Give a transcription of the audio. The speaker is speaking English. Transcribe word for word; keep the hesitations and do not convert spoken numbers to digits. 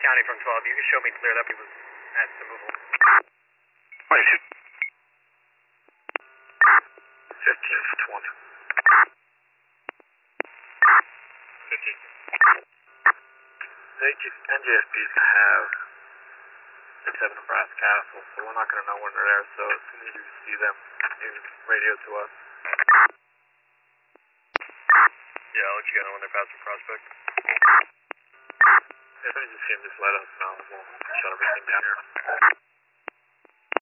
County from twelve, you can show me cleared up. He was at some move. Wait, shoot. fifteen for twenty. fifteen. They N J S Ps have six seven Nebraska Castle, so we're not going to know when they're there, so as soon as you see them, you radio to us. Yeah, I'll let you know when they're passing Prospect. As soon as you see them, just let us know. We'll shut everything down here.